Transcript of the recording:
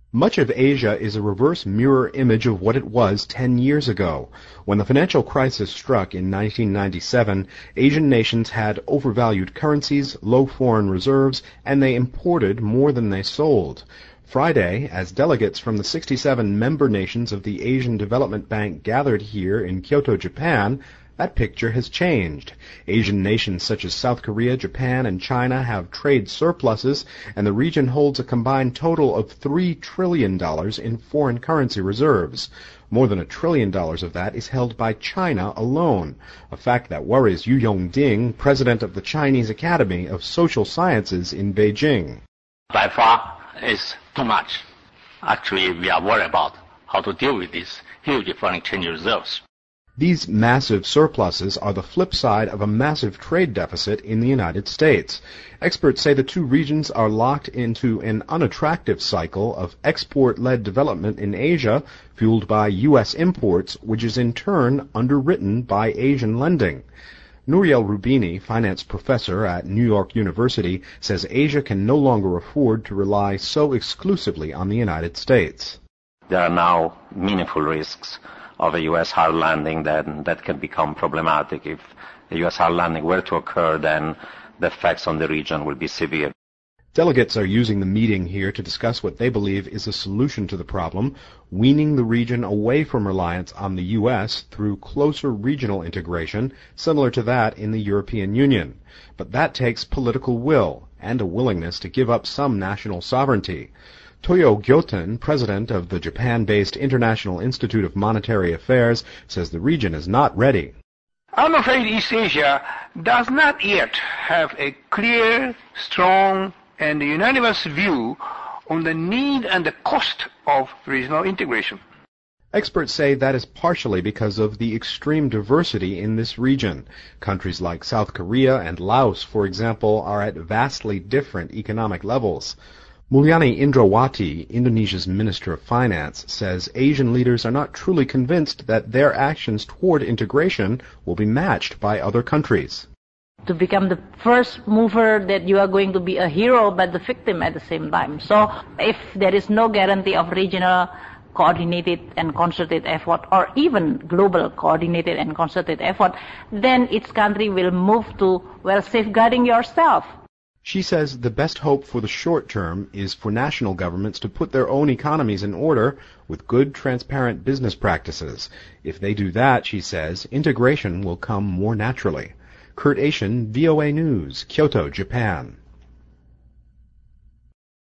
Much of Asia is a reverse mirror image of what it was 10 years ago. When the financial crisis struck in 1997, Asian nations had overvalued currencies, low foreign reserves, and they imported more than they sold. Friday, as delegates from the 67 member nations of the Asian Development Bank gathered here in Kyoto, Japan, that picture has changed. Asian nations such as South Korea, Japan, and China have trade surpluses, and the region holds a combined total of $3 trillion in foreign currency reserves. More than $1 trillion of that is held by China alone, a fact that worries Yu Yongding, president of the Chinese Academy of Social Sciences in Beijing. By far, it's too much. Actually, we are worried about how to deal with these huge foreign exchange reserves. These massive surpluses are the flip side of a massive trade deficit in the United States. Experts say the two regions are locked into an unattractive cycle of export-led development in Asia, fueled by U.S. imports, which is in turn underwritten by Asian lending. Nouriel Roubini, finance professor at New York University, says Asia can no longer afford to rely so exclusively on the United States. There are now meaningful risks of a U.S. hard landing that can become problematic. If a U.S. hard landing were to occur, then the effects on the region will be severe. Delegates are using the meeting here to discuss what they believe is a solution to the problem, weaning the region away from reliance on the U.S. through closer regional integration, similar to that in the European Union. But that takes political will and a willingness to give up some national sovereignty. Toyo Gyoten, president of the Japan-based International Institute of Monetary Affairs, says the region is not ready. I'm afraid East Asia does not yet have a clear, strong, and unanimous view on the need and the cost of regional integration. Experts say that is partially because of the extreme diversity in this region. Countries like South Korea and Laos, for example, are at vastly different economic levels. Mulyani Indrawati, Indonesia's Minister of Finance, says Asian leaders are not truly convinced that their actions toward integration will be matched by other countries. To become the first mover, that you are going to be a hero but the victim at the same time. So if there is no guarantee of regional coordinated and concerted effort, or even global coordinated and concerted effort, then each country will move to, safeguarding yourself. She says the best hope for the short term is for national governments to put their own economies in order with good, transparent business practices. If they do that, she says, integration will come more naturally. Kurt Asian, VOA News, Kyoto, Japan.